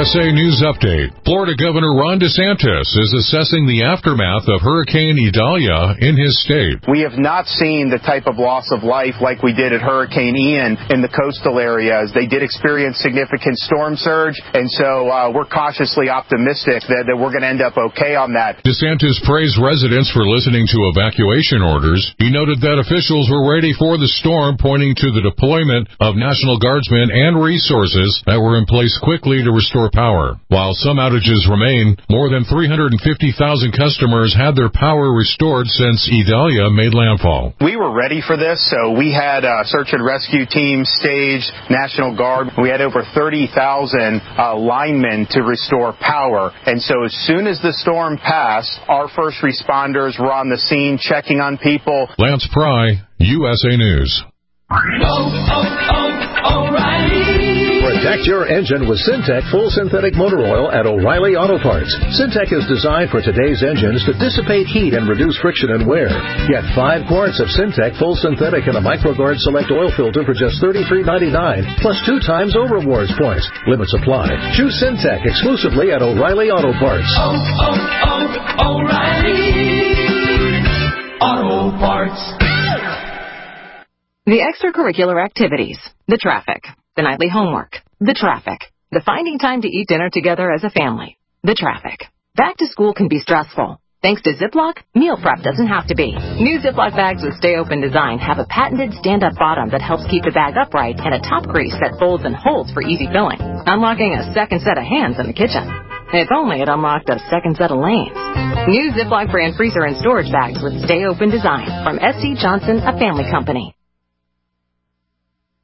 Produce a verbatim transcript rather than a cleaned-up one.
S A News Update. Florida Governor Ron DeSantis is assessing the aftermath of Hurricane Idalia in his state. We have not seen the type of loss of life like we did at Hurricane Ian in the coastal areas. They did experience significant storm surge, and so uh, we're cautiously optimistic that, that we're going to end up okay on that. DeSantis praised residents for listening to evacuation orders. He noted that officials were ready for the storm, pointing to the deployment of National Guardsmen and resources that were in place quickly to restore power. While some outages remain, more than three hundred fifty thousand customers had their power restored since Idalia made landfall. We were ready for this, so we had uh, search and rescue teams staged, National Guard. We had over thirty thousand uh, linemen to restore power. And so as soon as the storm passed, our first responders were on the scene checking on people. Lance Pry, U S A News. Oh, oh, oh, O'Reilly. Protect your engine with Syntec Full Synthetic Motor Oil at O'Reilly Auto Parts. Syntec is designed for today's engines to dissipate heat and reduce friction and wear. Get five quarts of Syntec Full Synthetic and a MicroGuard Select oil filter for just thirty-three ninety-nine, plus two times O Rewards points. Limits apply. Choose Syntec exclusively at O'Reilly Auto Parts. Oh, oh, oh, O'Reilly Auto Parts. The extracurricular activities, the traffic, the nightly homework, the traffic, the finding time to eat dinner together as a family, the traffic. Back to school can be stressful. Thanks to Ziploc, meal prep doesn't have to be. New Ziploc bags with Stay Open design have a patented stand-up bottom that helps keep the bag upright and a top crease that folds and holds for easy filling, unlocking a second set of hands in the kitchen. If only it unlocked a second set of lanes. New Ziploc brand freezer and storage bags with Stay Open design from S C Johnson, a family company.